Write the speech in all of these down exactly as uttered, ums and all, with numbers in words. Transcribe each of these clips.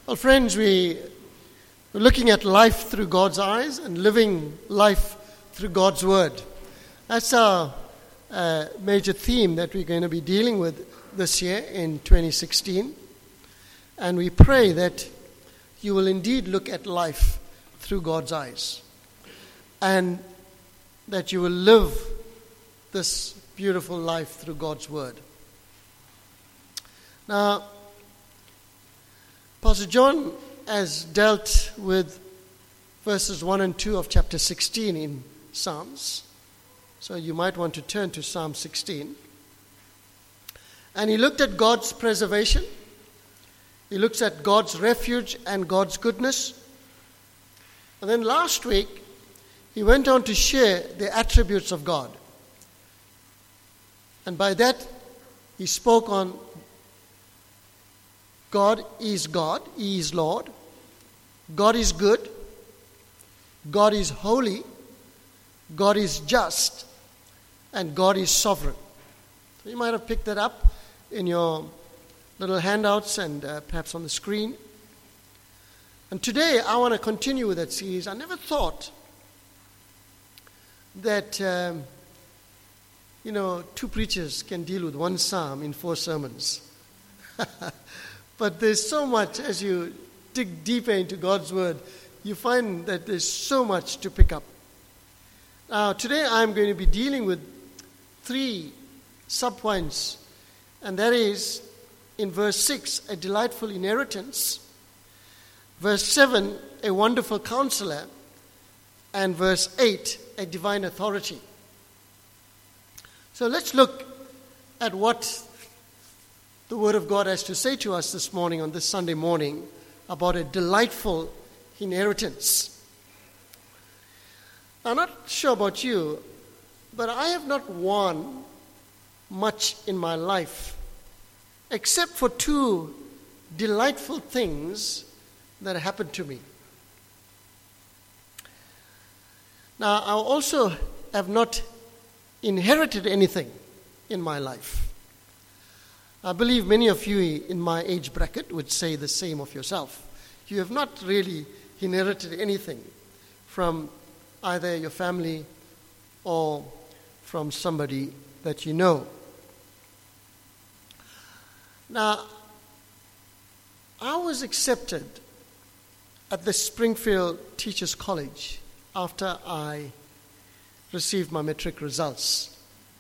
Well, friends, we, we're looking at life through God's eyes and living life through God's Word. That's our uh, major theme that we're going to be dealing with this year in twenty sixteen. And we pray that you will indeed look at life through God's eyes and that you will live this beautiful life through God's Word. Now, Pastor John has dealt with verses one and two of chapter sixteen in Psalms. So you might want to turn to Psalm sixteen. And he looked at God's preservation. He looks at God's refuge and God's goodness. And then last week, he went on to share the attributes of God. And by that, he spoke on God is God, He is Lord. God is good. God is holy. God is just. And God is sovereign. So you might have picked that up in your little handouts and uh, perhaps on the screen. And today I want to continue with that series. I never thought that, um, you know, two preachers can deal with one psalm in four sermons. But there's so much, as you dig deeper into God's Word, you find that there's so much to pick up. Now, today I'm going to be dealing with three subpoints, and that is, in verse six, a delightful inheritance, verse seven, a wonderful counselor, and verse eight, a divine authority. So let's look at what the Word of God has to say to us this morning, on this Sunday morning, about a delightful inheritance. I'm not sure about you, but I have not won much in my life, except for two delightful things that happened to me. Now, I also have not inherited anything in my life. I believe many of you in my age bracket would say the same of yourself. You have not really inherited anything from either your family or from somebody that you know. Now, I was accepted at the Springfield Teachers College after I received my matric results.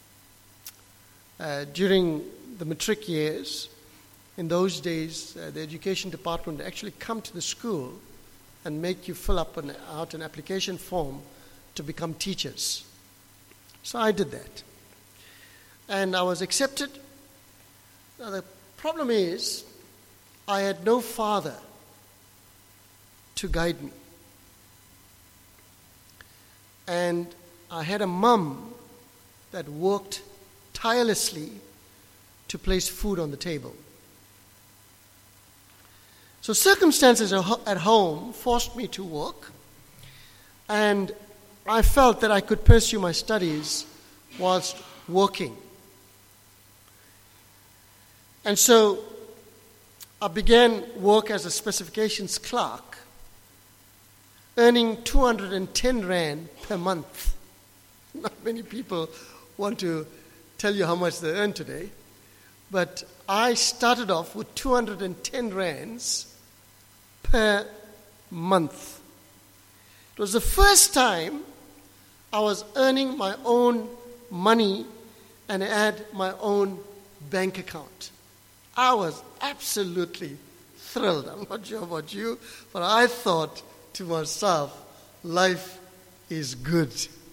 Uh, during the matric years, in those days, uh, the education department would actually come to the school and make you fill up an, out an application form to become teachers. So I did that. And I was accepted. Now the problem is, I had no father to guide me. And I had a mum that worked tirelessly to place food on the table. So circumstances at home forced me to work, and I felt that I could pursue my studies whilst working. And so I began work as a specifications clerk, earning two hundred ten rand per month. Not many people want to tell you how much they earn today, but I started off with two hundred ten rands per month. It was the first time I was earning my own money and had my own bank account. I was absolutely thrilled. I'm not sure about you, but I thought to myself, life is good.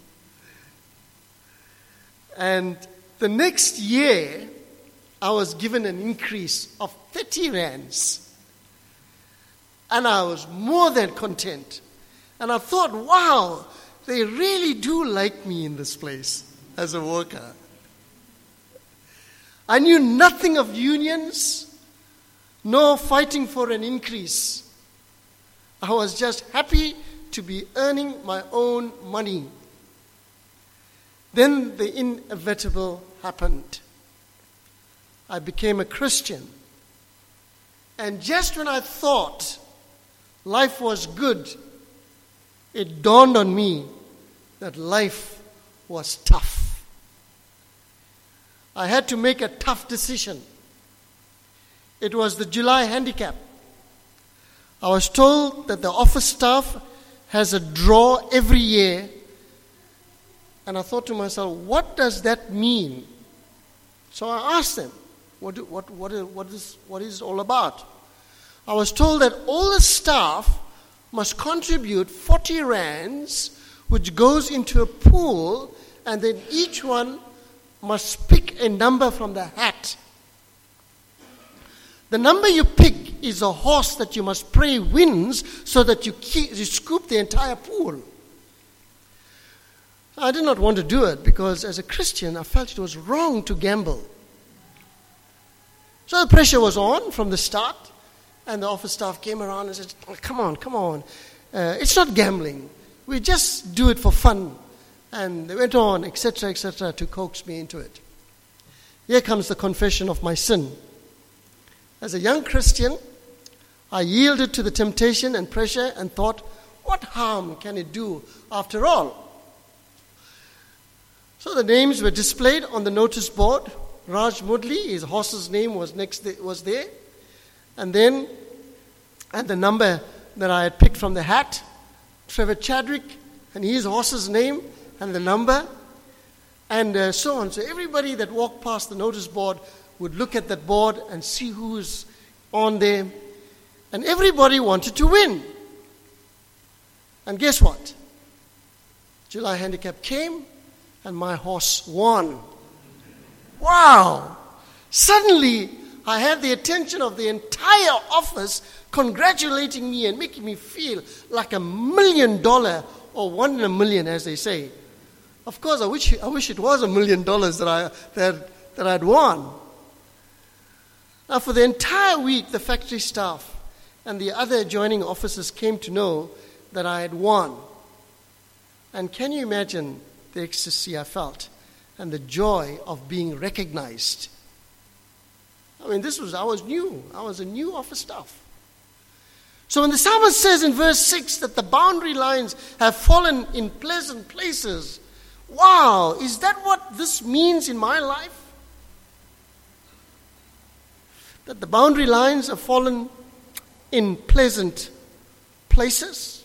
And the next year, I was given an increase of thirty rands. And I was more than content. And I thought, wow, they really do like me in this place as a worker. I knew nothing of unions, nor fighting for an increase. I was just happy to be earning my own money. Then the inevitable happened. I became a Christian. And just when I thought life was good, it dawned on me that life was tough. I had to make a tough decision. It was the July handicap. I was told that the office staff has a draw every year, and I thought to myself, what does that mean? So I asked them, what, do, what, what, what, is, what is it all about? I was told that all the staff must contribute forty rands, which goes into a pool, and then each one must pick a number from the hat. The number you pick is a horse that you must pray wins so that you, keep, you scoop the entire pool. I did not want to do it because as a Christian, I felt it was wrong to gamble. So the pressure was on from the start, and the office staff came around and said, oh, come on, come on. Uh, it's not gambling. We just do it for fun. And they went on, et cetera, et cetera, to coax me into it. Here comes the confession of my sin. As a young Christian, I yielded to the temptation and pressure and thought, what harm can it do after all? So the names were displayed on the notice board. Raj Mudli, his horse's name was next was there. And then, and the number that I had picked from the hat, Trevor Chadwick, and his horse's name, and the number, and uh, so on. So everybody that walked past the notice board would look at that board and see who's on there. And everybody wanted to win. And guess what? July handicap came, and my horse won. Wow! Suddenly, I had the attention of the entire office congratulating me and making me feel like a million dollar, or one in a million, as they say. Of course, I wish I wish it was a million dollars that I that that I'd won. Now, for the entire week, the factory staff and the other adjoining officers came to know that I had won. And can you imagine the ecstasy I felt and the joy of being recognized? I mean, this was, I was new. I was a new office staff. So when the psalmist says in verse six that the boundary lines have fallen in pleasant places, wow, is that what this means in my life? That the boundary lines have fallen in pleasant places?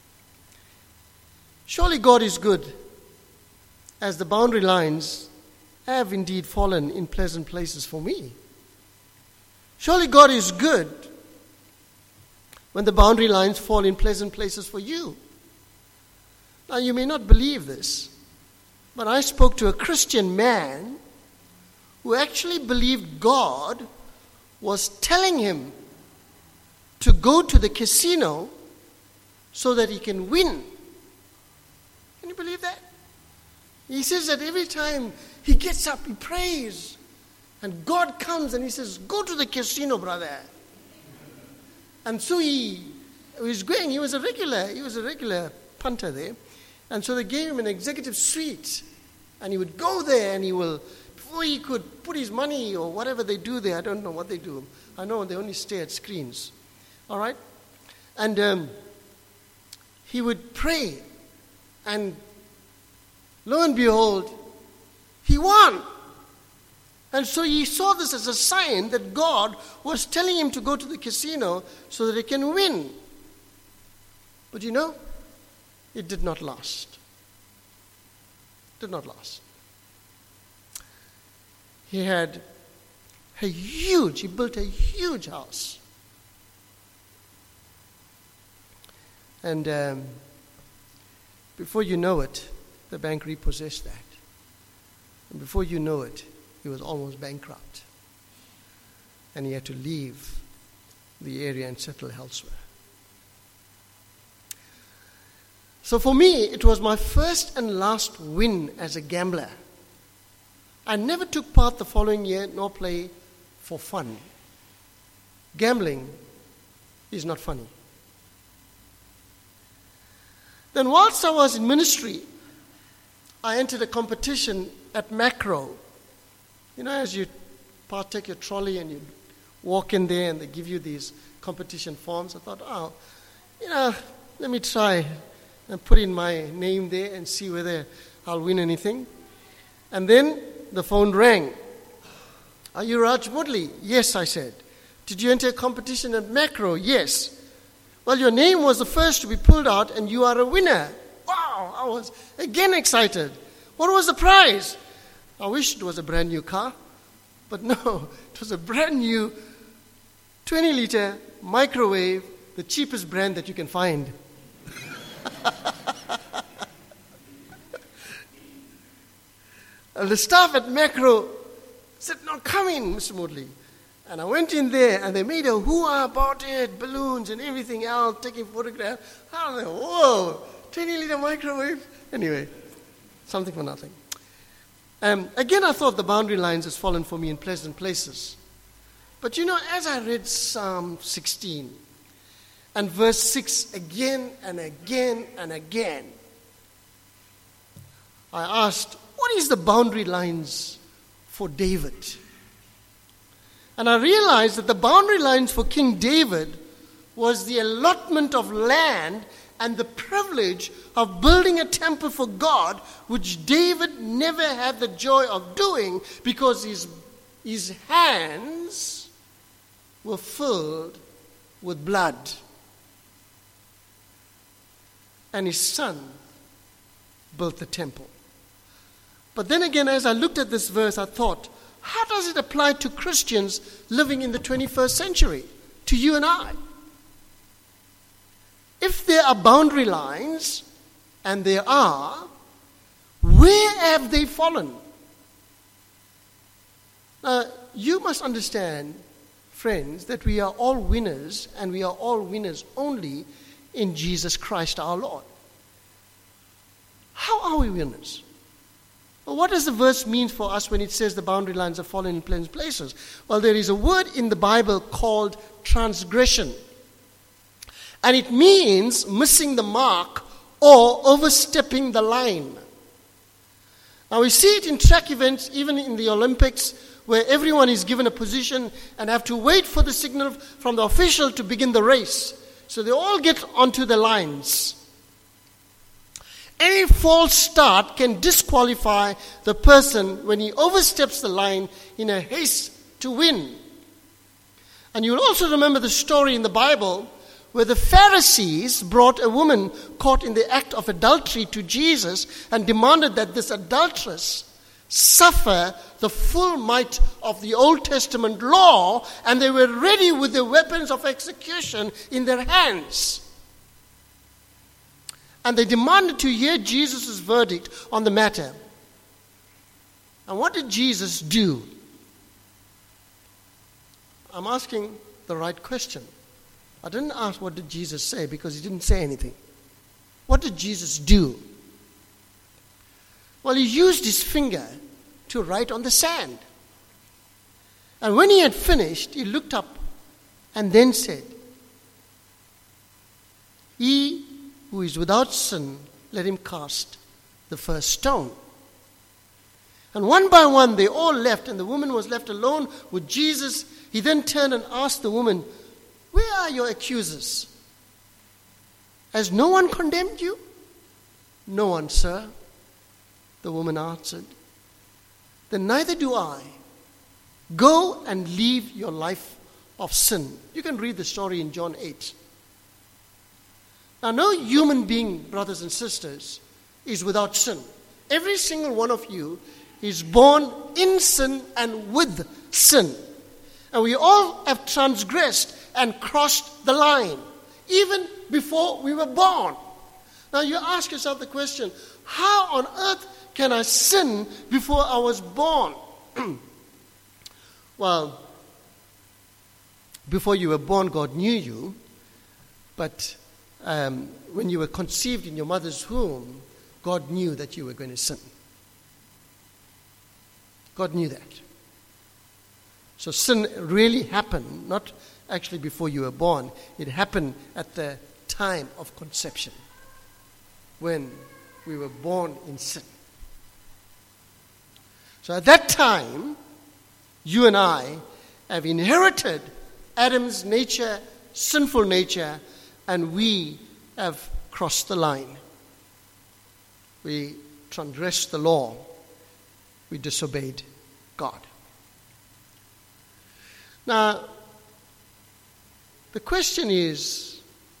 Surely God is good, as the boundary lines have indeed fallen in pleasant places for me. Surely God is good when the boundary lines fall in pleasant places for you. Now, you may not believe this, but I spoke to a Christian man who actually believed God was telling him to go to the casino so that he can win. Can you believe that? He says that every time he gets up, he prays. And God comes and he says, go to the casino, brother. And so he, he was going, he was a regular, he was a regular punter there. And so they gave him an executive suite. And he would go there and he will, before he could put his money or whatever they do there, I don't know what they do. I know they only stare at screens. All right? And um, he would pray. And lo and behold, he won. And so he saw this as a sign that God was telling him to go to the casino so that he can win. But you know, it did not last. It did not last. He had a huge, he built a huge house. And um, before you know it, the bank repossessed that. And before you know it, he was almost bankrupt. And he had to leave the area and settle elsewhere. So for me, it was my first and last win as a gambler. I never took part the following year nor play for fun. Gambling is not funny. Then whilst I was in ministry, I entered a competition at Macro. You know, as you partake your trolley and you walk in there and they give you these competition forms, I thought, oh, you know, let me try and put in my name there and see whether I'll win anything. And then the phone rang. Are you Raj Mudley? Yes, I said. Did you enter a competition at Macro? Yes. Well, your name was the first to be pulled out and you are a winner. Wow, I was again excited. What was the prize? I wish it was a brand new car, but no, it was a brand new twenty liter microwave, the cheapest brand that you can find. And the staff at Macro said, no, come in, Mister Mudley. And I went in there, and they made a hoo-ha about it, balloons and everything else, taking photographs. I was like, whoa, twenty liter microwave. Anyway, something for nothing. Um, again, I thought the boundary lines has fallen for me in pleasant places. But you know, as I read Psalm sixteen, and verse six again and again and again, I asked, what is the boundary lines for David? And I realized that the boundary lines for King David was the allotment of land and the privilege of building a temple for God, which David never had the joy of doing because his, his hands were filled with blood. And his son built the temple. But then again, as I looked at this verse, I thought, how does it apply to Christians living in the twenty-first century, to you and I? If there are boundary lines, and there are, where have they fallen? Now, you must understand, friends, that we are all winners, and we are all winners only in Jesus Christ our Lord. How are we winners? Well, what does the verse mean for us when it says the boundary lines have fallen in pleasant places? Well, there is a word in the Bible called transgression. And it means missing the mark or overstepping the line. Now, we see it in track events, even in the Olympics, where everyone is given a position and have to wait for the signal from the official to begin the race. So they all get onto the lines. Any false start can disqualify the person when he oversteps the line in a haste to win. And you'll also remember the story in the Bible where the Pharisees brought a woman caught in the act of adultery to Jesus and demanded that this adulteress suffer the full might of the Old Testament law, and they were ready with the weapons of execution in their hands. And they demanded to hear Jesus' verdict on the matter. And what did Jesus do? I'm asking the right question. I didn't ask what did Jesus say, because he didn't say anything. What did Jesus do? Well, he used his finger to write on the sand. And when he had finished, he looked up and then said, "He who is without sin, let him cast the first stone." And one by one they all left, and the woman was left alone with Jesus. He then turned and asked the woman, "Where are your accusers? Has no one condemned you?" "No one, sir," the woman answered. "Then neither do I. Go and leave your life of sin." You can read the story in John eight. Now, no human being, brothers and sisters, is without sin. Every single one of you is born in sin and with sin. And we all have transgressed and crossed the line, even before we were born. Now, you ask yourself the question, how on earth can I sin before I was born? Well, before you were born, God knew you, but Um, when you were conceived in your mother's womb, God knew that you were going to sin. God knew that. So sin really happened, not actually before you were born. It happened at the time of conception, when we were born in sin. So at that time, you and I have inherited Adam's nature, sinful nature, and we have crossed the line. We transgressed the law. We disobeyed God. Now, the question is,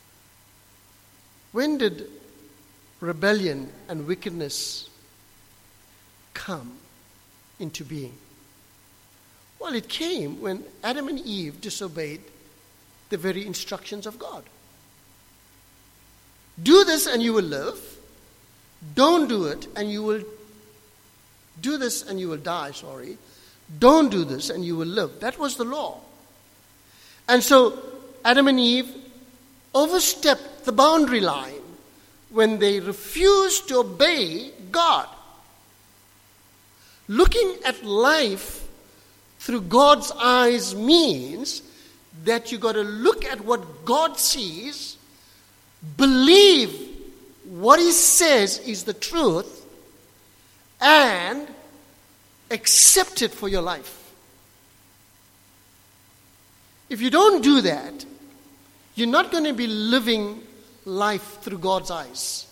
when did rebellion and wickedness come into being? Well, it came when Adam and Eve disobeyed the very instructions of God. Do this and you will live. Don't do it and you will do this and you will die, sorry. Don't do this and you will live. That was the law. And so Adam and Eve overstepped the boundary line when they refused to obey God. Looking at life through God's eyes means that you got to look at what God sees, believe what He says is the truth, and accept it for your life. If you don't do that, you're not going to be living life through God's eyes.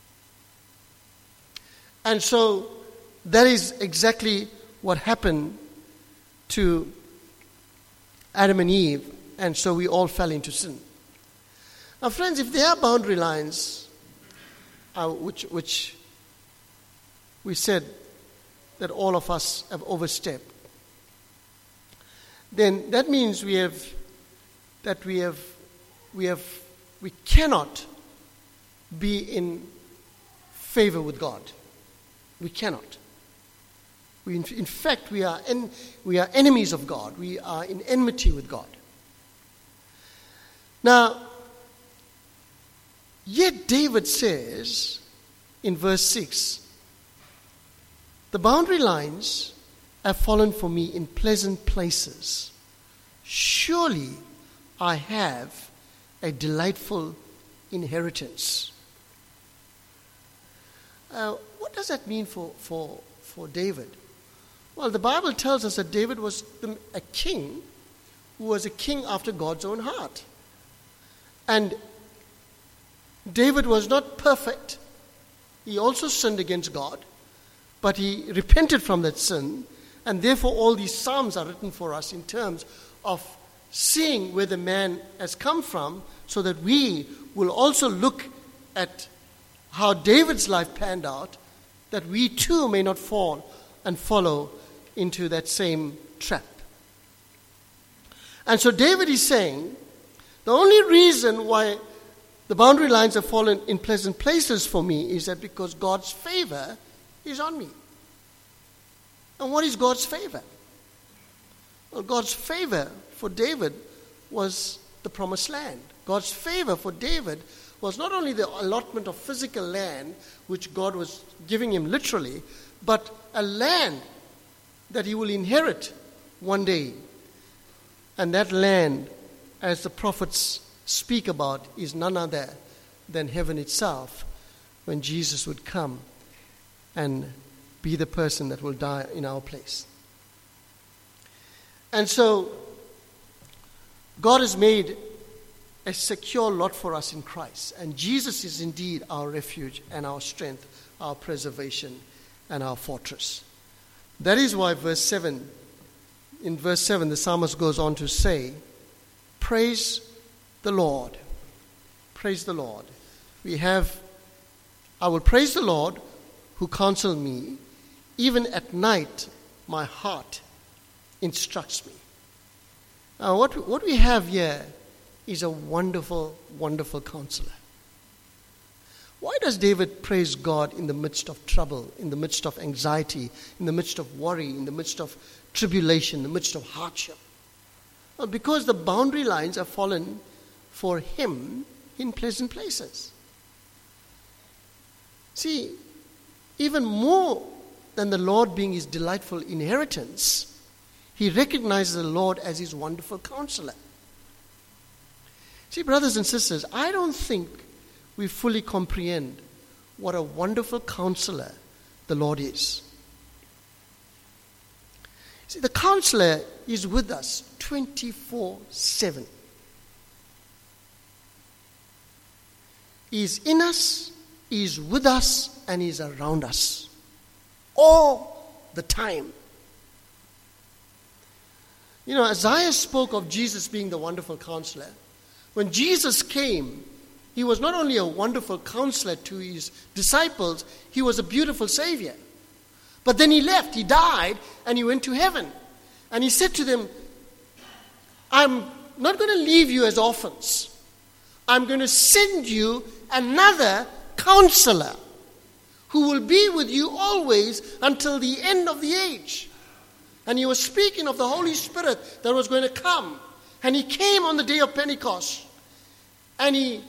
And so that is exactly what happened to Adam and Eve, and so we all fell into sin. Now, friends, if there are boundary lines, uh, which, which we said that all of us have overstepped, then that means we have that we have we have we cannot be in favor with God. We cannot. We, in, in fact, we are en, we are enemies of God. We are in enmity with God. Now, yet David says in verse six, the boundary lines have fallen for me in pleasant places. Surely I have a delightful inheritance. Uh, what does that mean for, for, for David? Well, the Bible tells us that David was a king who was a king after God's own heart. And David was not perfect. He also sinned against God, but he repented from that sin, and therefore all these psalms are written for us in terms of seeing where the man has come from, so that we will also look at how David's life panned out, that we too may not fall and follow into that same trap. And so David is saying, the only reason why the boundary lines have fallen in pleasant places for me is that because God's favor is on me. And what is God's favor? Well, God's favor for David was the promised land. God's favor for David was not only the allotment of physical land, which God was giving him literally, but a land that he will inherit one day. And that land, as the prophets speak about, is none other than heaven itself, when Jesus would come and be the person that will die in our place. And so God has made a secure lot for us in Christ, and Jesus is indeed our refuge and our strength, our preservation and our fortress. That is why verse seven, in verse seven, the psalmist goes on to say, praise the Lord. Praise the Lord. We have, I will praise the Lord who counsel me. Even at night, my heart instructs me. Now, what, what we have here is a wonderful, wonderful counselor. Why does David praise God in the midst of trouble, in the midst of anxiety, in the midst of worry, in the midst of tribulation, in the midst of hardship? Well, because the boundary lines have fallen for him in pleasant places. See, even more than the Lord being his delightful inheritance, he recognizes the Lord as his wonderful counselor. See, brothers and sisters, I don't think we fully comprehend what a wonderful counselor the Lord is. See, the counselor is with us twenty-four seven. He is in us, He is with us, and He is around us. All the time. You know, Isaiah spoke of Jesus being the wonderful counselor. When Jesus came, He was not only a wonderful counselor to His disciples, He was a beautiful Savior. But then He left, He died, and He went to heaven. And He said to them, I'm not going to leave you as orphans. I'm going to send you another counselor who will be with you always until the end of the age. And He was speaking of the Holy Spirit that was going to come. And He came on the day of Pentecost. And He,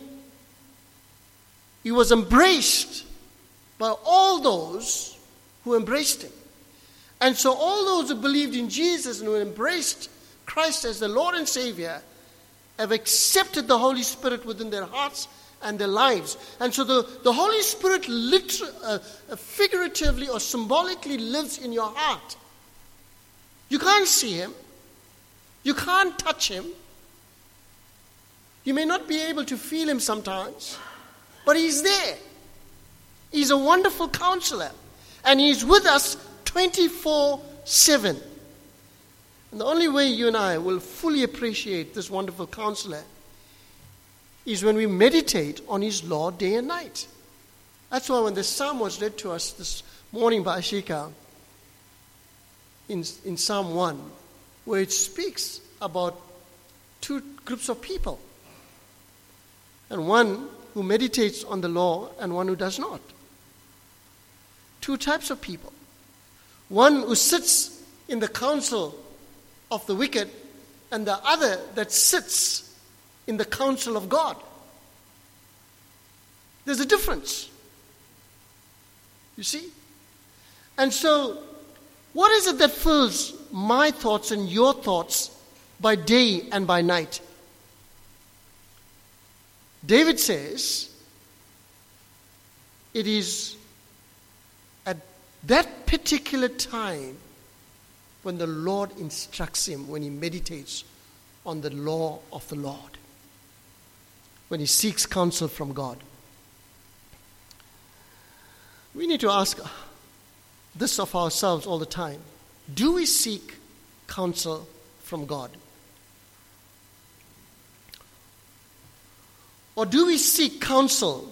he was embraced by all those who embraced Him. And so all those who believed in Jesus and who embraced Christ as the Lord and Savior have accepted the Holy Spirit within their hearts and their lives. And so the, the Holy Spirit literally, uh, uh, figuratively or symbolically lives in your heart. You can't see Him. You can't touch Him. You may not be able to feel Him sometimes, but He's there. He's a wonderful counselor. And He's with us twenty-four seven. And the only way you and I will fully appreciate this wonderful counselor is when we meditate on His law day and night. That's why when the psalm was read to us this morning by Ashika, in, in Psalm one, where it speaks about two groups of people. And one who meditates on the law and one who does not. Two types of people. One who sits in the counsel of the wicked, and the other that sits in the counsel of God. There's a difference. You see? And so, what is it that fills my thoughts and your thoughts by day and by night? David says, it is at that particular time when the Lord instructs him, when he meditates on the law of the Lord, when he seeks counsel from God. We need to ask this of ourselves all the time. Do we seek counsel from God? Or do we seek counsel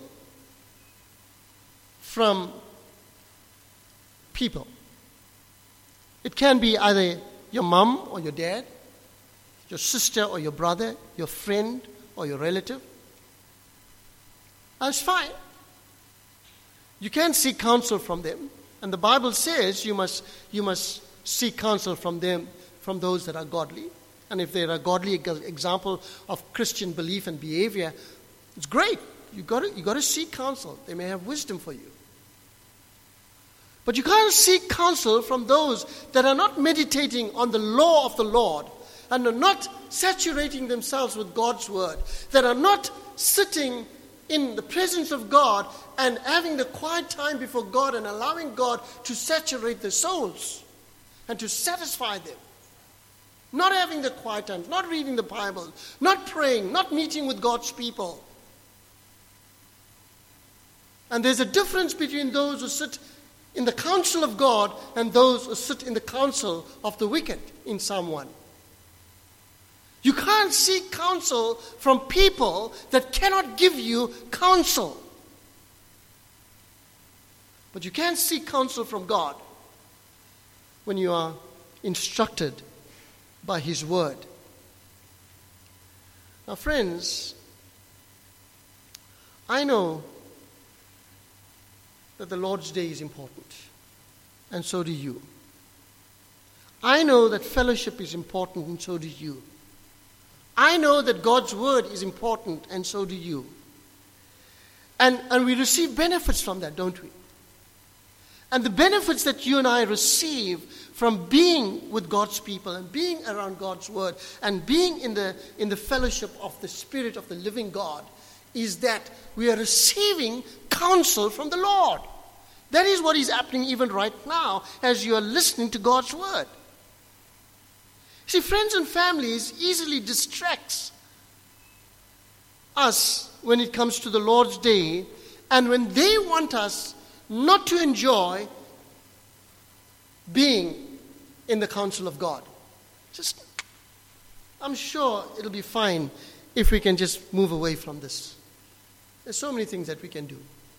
from people? It can be either your mom or your dad, your sister or your brother, your friend or your relative. That's fine. You can seek counsel from them. And the Bible says you must you must seek counsel from them, from those that are godly. And if they're a godly example of Christian belief and behavior, it's great. You got to you got to seek counsel. They may have wisdom for you. But you can't seek counsel from those that are not meditating on the law of the Lord and are not saturating themselves with God's word, that are not sitting in the presence of God and having the quiet time before God and allowing God to saturate their souls and to satisfy them. Not having the quiet times, not reading the Bible, not praying, not meeting with God's people. And there's a difference between those who sit in the counsel of God and those who sit in the counsel of the wicked in Psalm one. You can't seek counsel from people that cannot give you counsel. But you can seek counsel from God when you are instructed by His word. Now, friends, I know that the Lord's Day is important, and so do you. I know that fellowship is important, and so do you. I know that God's word is important, and so do you. And, and we receive benefits from that, don't we? And the benefits that you and I receive from being with God's people and being around God's word and being in the, in the fellowship of the Spirit of the living God is that we are receiving counsel from the Lord. That is what is happening even right now as you are listening to God's word. See, friends and families easily distracts us when it comes to the Lord's Day, and when they want us not to enjoy being in the counsel of God. Just, I'm sure it'll be fine if we can just move away from this. There's so many things that we can do.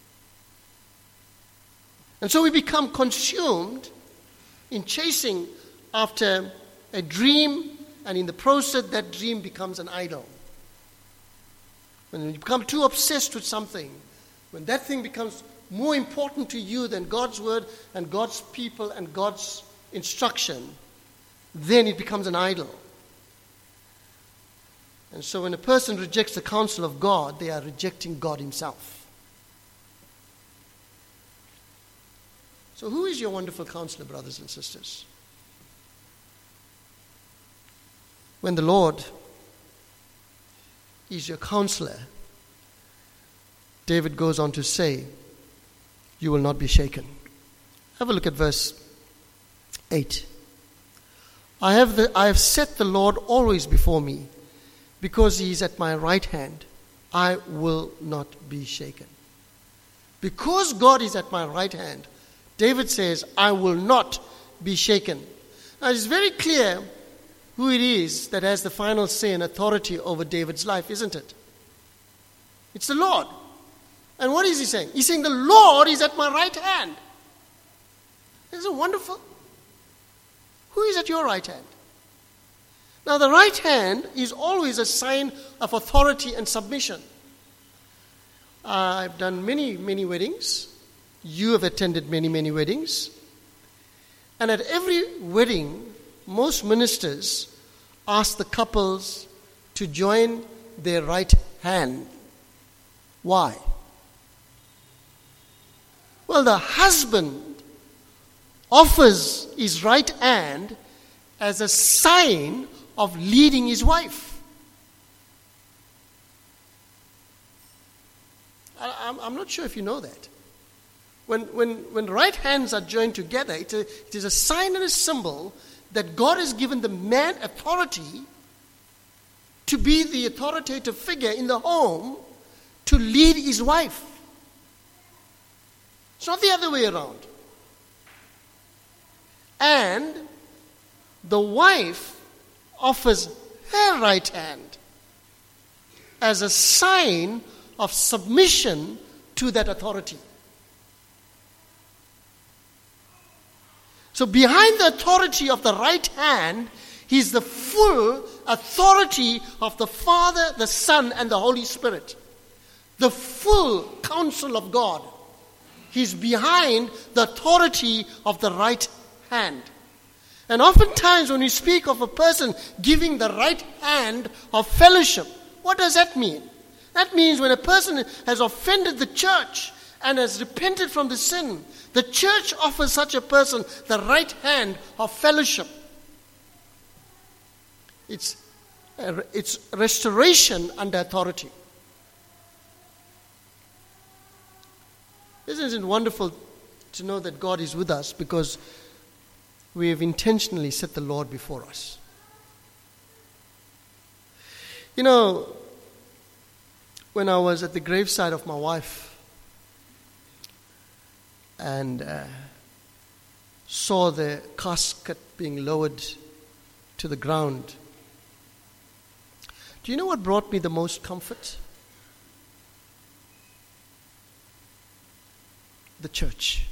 And so we become consumed in chasing after a dream, and in the process that dream becomes an idol. When you become too obsessed with something, when that thing becomes more important to you than God's word and God's people and God's instruction, then it becomes an idol. And so when a person rejects the counsel of God, they are rejecting God himself. So who is your wonderful counselor, brothers and sisters? When the Lord is your counselor, David goes on to say, you will not be shaken. Have a look at verse eight. I have, the, I have set the Lord always before me. Because he is at my right hand, I will not be shaken. Because God is at my right hand, David says, I will not be shaken. Now it's very clear who it is that has the final say and authority over David's life, isn't it? It's the Lord. And what is he saying? He's saying the Lord is at my right hand. Isn't it wonderful? Who is at your right hand? Now, the right hand is always a sign of authority and submission. Uh, I've done many, many weddings. You have attended many, many weddings. And at every wedding, most ministers ask the couples to join their right hand. Why? Well, the husband offers his right hand as a sign of leading his wife. I, I'm not sure if you know that. When, when, when right hands are joined together, it, a, it is a sign and a symbol that God has given the man authority to be the authoritative figure in the home to lead his wife. It's not the other way around. And the wife offers her right hand as a sign of submission to that authority. So behind the authority of the right hand is the full authority of the Father, the Son, and the Holy Spirit. The full counsel of God. He's behind the authority of the right hand. And oftentimes when we speak of a person giving the right hand of fellowship, what does that mean? That means when a person has offended the church and has repented from the sin, the church offers such a person the right hand of fellowship. It's, it's restoration under authority. Isn't it wonderful to know that God is with us because we have intentionally set the Lord before us? You know, when I was at the graveside of my wife and uh, saw the casket being lowered to the ground, do you know what brought me the most comfort? The church.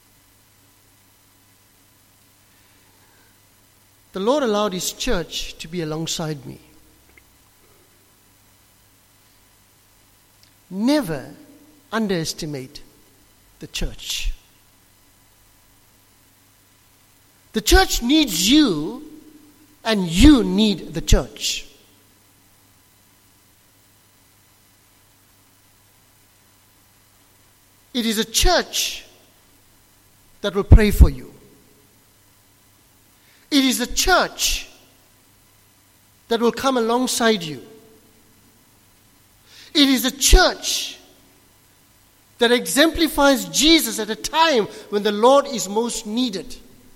The Lord allowed His church to be alongside me. Never underestimate the church. The church needs you, and you need the church. It is a church that will pray for you. It is a church that will come alongside you. It is a church that exemplifies Jesus at a time when the Lord is most needed.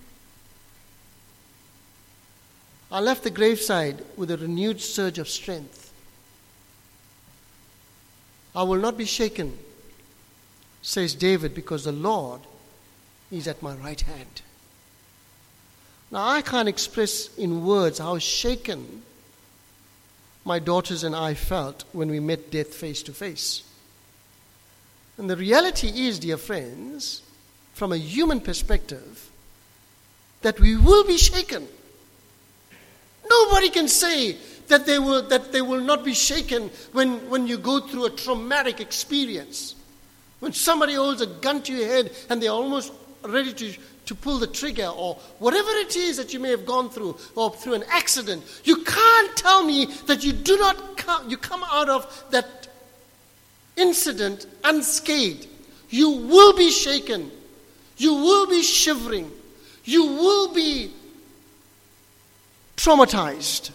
I left the graveside with a renewed surge of strength. I will not be shaken, says David, because the Lord is at my right hand. Now, I can't express in words how shaken my daughters and I felt when we met death face to face. And the reality is, dear friends, from a human perspective, that we will be shaken. Nobody can say that they will, that they will not be shaken when, when you go through a traumatic experience. When somebody holds a gun to your head and they're almost ready to, to pull the trigger, or whatever it is that you may have gone through, or through an accident, you can't tell me that you do not come, you come out of that incident unscathed. You will be shaken. You will be shivering. You will be traumatized.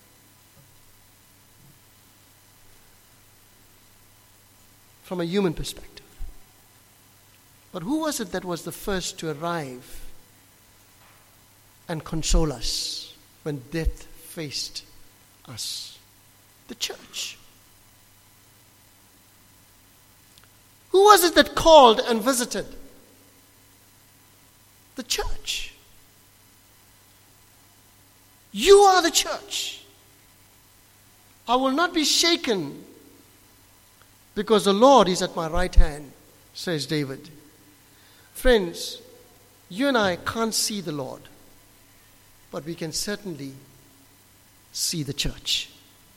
From a human perspective. But who was it that was the first to arrive and console us when death faced us? The church. Who was it that called and visited? The church. You are the church. I will not be shaken because the Lord is at my right hand, says David. Friends, you and I can't see the Lord, but we can certainly see the church.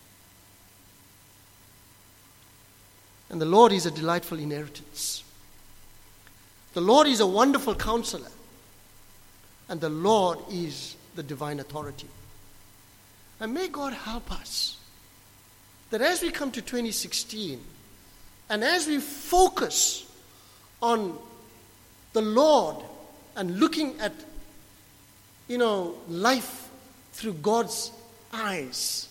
And the Lord is a delightful inheritance. The Lord is a wonderful counselor. And the Lord is the divine authority. And may God help us that as we come to twenty sixteen, and as we focus on the Lord and looking at, you know, life through God's eyes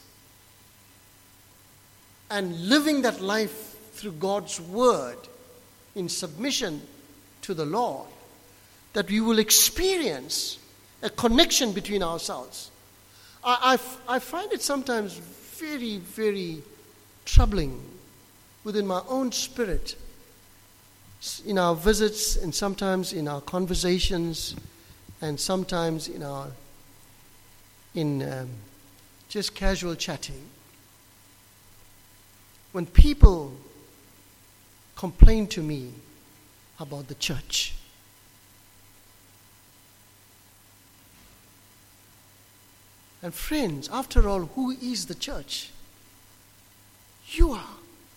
and living that life through God's word in submission to the Lord, that we will experience a connection between ourselves. I, I, I find it sometimes very, very troubling within my own spirit, in our visits and sometimes in our conversations and sometimes in our in um, just casual chatting, when people complain to me about the church. And friends, after all, who is the church? You are.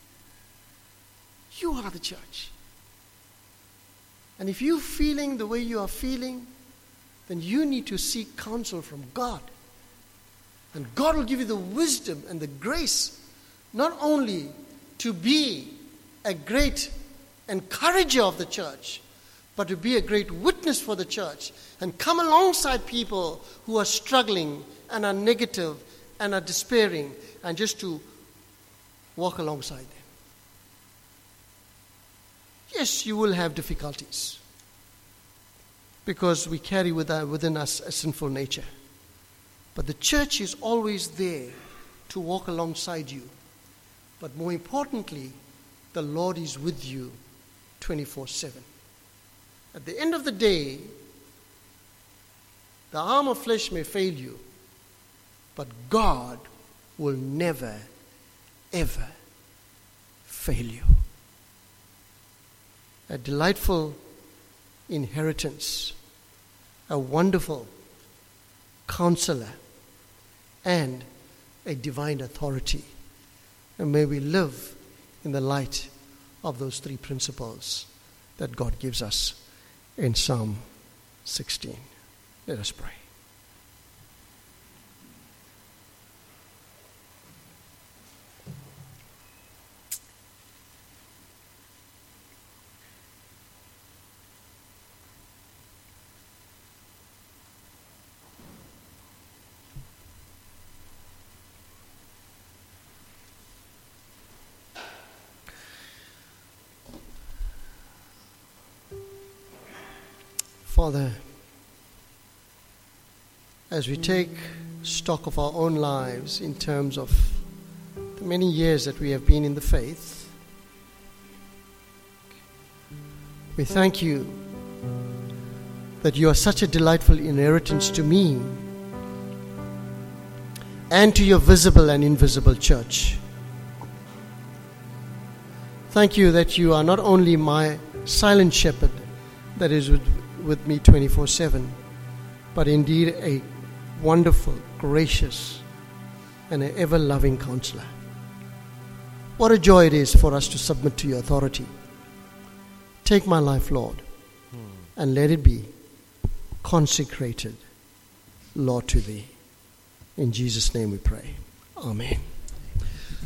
You are the church. And if you're feeling the way you are feeling, then you need to seek counsel from God. And God will give you the wisdom and the grace, not only to be a great encourager of the church, but to be a great witness for the church and come alongside people who are struggling and are negative and are despairing, and just to walk alongside them. Yes, you will have difficulties because we carry within us a sinful nature. But the church is always there to walk alongside you. But more importantly, the Lord is with you twenty-four seven. At the end of the day, the arm of flesh may fail you, but God will never, ever fail you. A delightful inheritance, a wonderful counselor, and a divine authority. And may we live in the light of those three principles that God gives us in Psalm sixteen. Let us pray. Father, as we take stock of our own lives in terms of the many years that we have been in the faith, We thank you that you are such a delightful inheritance to me and to your visible and invisible church. Thank you that you are not only my silent shepherd that is with, with me twenty-four seven, but indeed a wonderful, gracious, and an ever-loving counselor. What a joy it is for us to submit to your authority. Take my life, Lord, and let it be consecrated, Lord, to thee. In Jesus' name we pray. Amen.